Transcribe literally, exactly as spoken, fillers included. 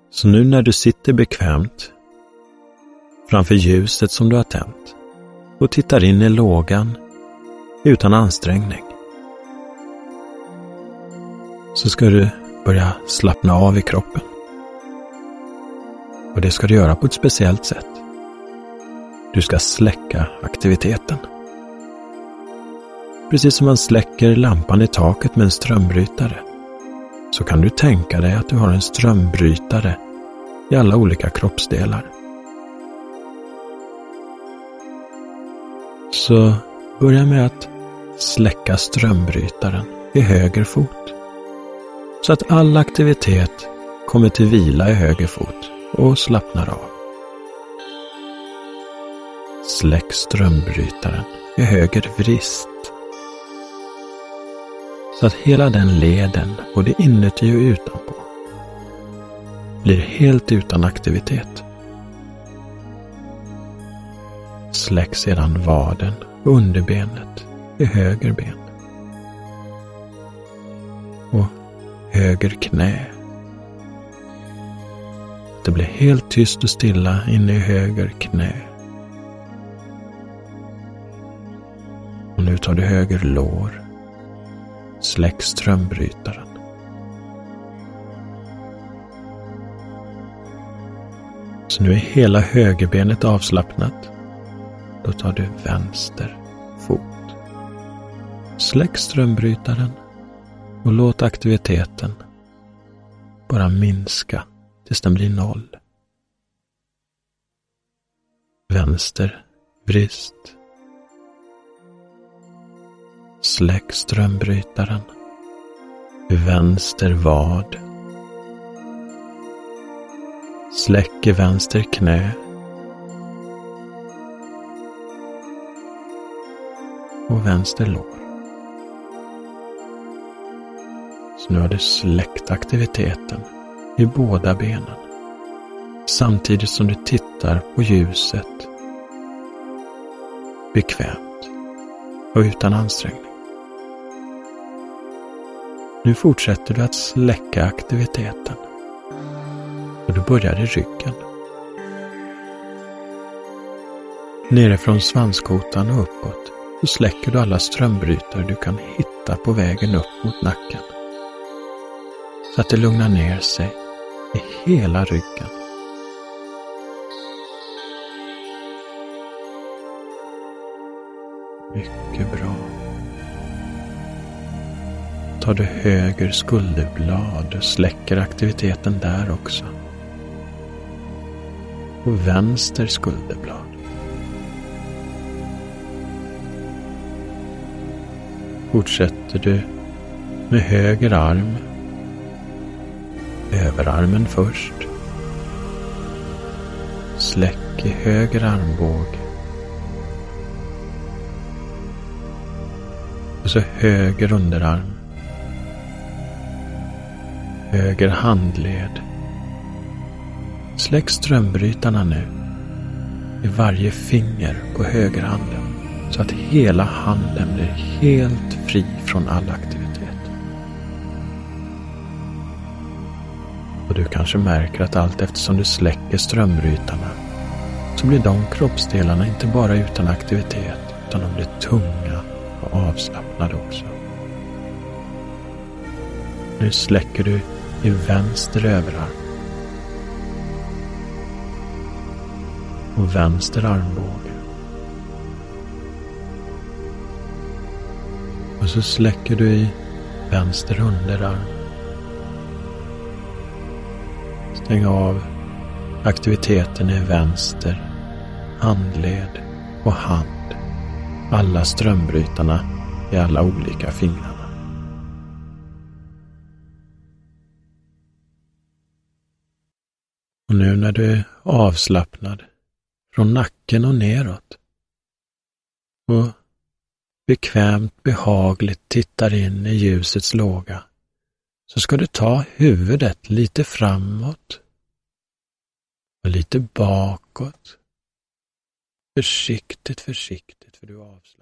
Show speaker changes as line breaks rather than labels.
Så nu när du sitter bekvämt framför ljuset som du har tänt och tittar in i lågan utan ansträngning, så ska du börja slappna av i kroppen. Och det ska du göra på ett speciellt sätt. Du ska släcka aktiviteten. Precis som man släcker lampan i taket med en strömbrytare, så kan du tänka dig att du har en strömbrytare i alla olika kroppsdelar. Så börja med att släcka strömbrytaren i höger fot, så att all aktivitet kommer till vila i höger fot och slappnar av. Släck strömbrytaren i höger vrist, så att hela den leden, både inuti och utanpå, blir helt utan aktivitet. Släck sedan vaden och underbenet i höger ben. Och höger knä. Det blir helt tyst och stilla inne i höger knä. Och nu tar du höger lår. Släck strömbrytaren. Så nu är hela högerbenet avslappnat. Då tar du vänster fot. Släck strömbrytaren och låt aktiviteten bara minska tills den blir noll. Vänster vrist. Släck strömbrytaren. Vänster vad. Släck i vänster knä. Och vänster lår. Så nu har du släckt aktiviteten i båda benen, samtidigt som du tittar på ljuset bekvämt och utan ansträngning. Nu fortsätter du att släcka aktiviteten och du börjar i ryggen. Nerifrån svanskotan och uppåt så släcker du alla strömbrytare du kan hitta på vägen upp mot nacken, så att det lugnar ner sig i hela ryggen. Mycket bra. Tar du höger skulderblad och släcker aktiviteten där också. Och vänster skulderblad. Fortsätter du med höger arm. Överarmen först. Släck i höger armbåge. Och så höger underarm. Höger handled. Släck strömbrytarna nu i varje finger på högerhanden, så att hela handen blir helt fri från all aktivitet. Och du kanske märker att allt eftersom du släcker strömbrytarna så blir de kroppsdelarna inte bara utan aktivitet, utan de blir tunga och avslappnade också. Nu släcker du i vänster överarm och vänster armbåge. Och så släcker du i vänster underarm. Stäng av aktiviteten i vänster handled och hand. Alla strömbrytarna i alla olika fingrarna. Och nu när du är avslappnad från nacken och neråt och bekvämt behagligt tittar in i ljusets låga, så ska du ta huvudet lite framåt och lite bakåt. Försiktigt, försiktigt, för du avslappnar.